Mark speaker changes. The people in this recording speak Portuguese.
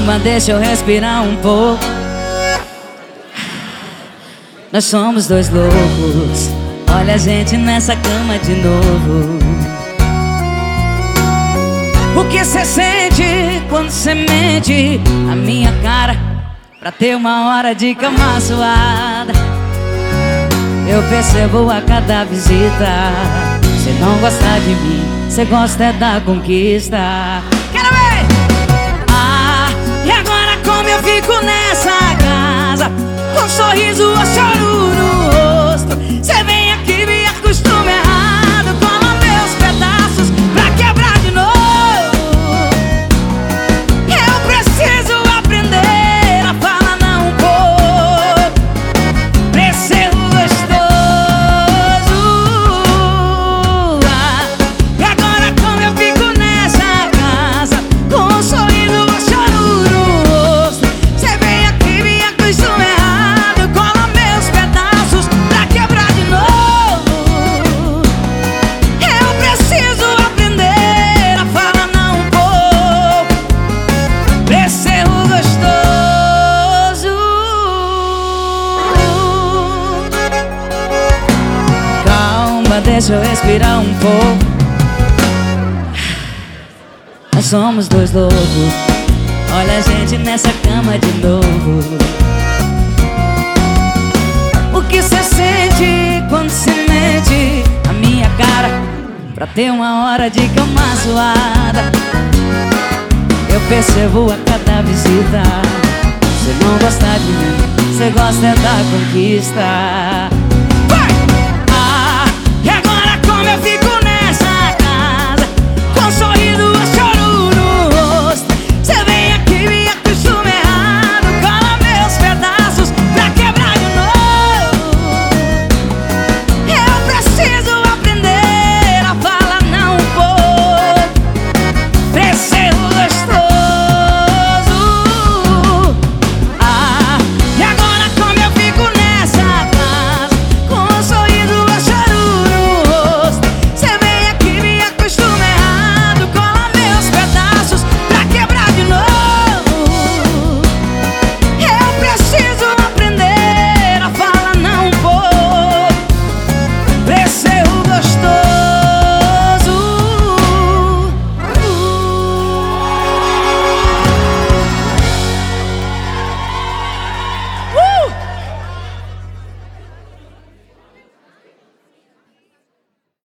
Speaker 1: Calma, deixa eu respirar um pouco. Nós somos dois loucos. Olha a gente nessa cama de novo. O que cê sente quando cê mente a minha cara pra ter uma hora de cama suada? Eu percebo a cada visita. Cê não gosta de mim, cê gosta é da conquista. Quero ver! Ah, e agora como eu fico nessa casa, com um sorriso ou choro no rosto? Cê vem aqui, me acostuma errado, cola meus pedaços pra quebrar de novo. Eu preciso aprender a falar não um pouco pra esse erro gostoso. Ah, e agora como eu fico nessa casa, com um sorriso ou choro no rosto? Cê vem aqui, me acostuma errado, cola meus pedaços pra quebrar de novo. Eu preciso aprender a falar não um pouco pra esse erro gostoso. Calma, deixa eu respirar um pouco. Nós somos dois loucos. Olha a gente nessa cama de novo. O que cê sente quando cê mente a minha cara pra ter uma hora de cama suada? Eu percebo a cada visita. Cê não gosta de mim, cê gosta é da conquista.